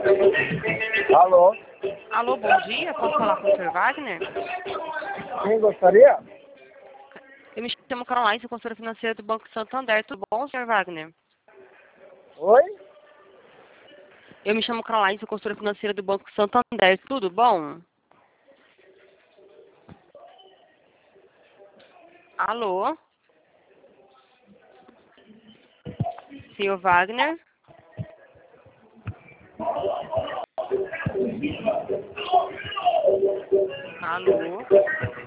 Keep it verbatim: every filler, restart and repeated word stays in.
Alô? Alô, bom dia. Posso falar com o senhor Wagner? Quem gostaria? Eu me chamo Caroline, sou consultora financeira do Banco Santander. Tudo bom, senhor Wagner? Oi? Eu me chamo Caroline, sou consultora financeira do Banco Santander. Tudo bom? Alô? Senhor Wagner? Alô?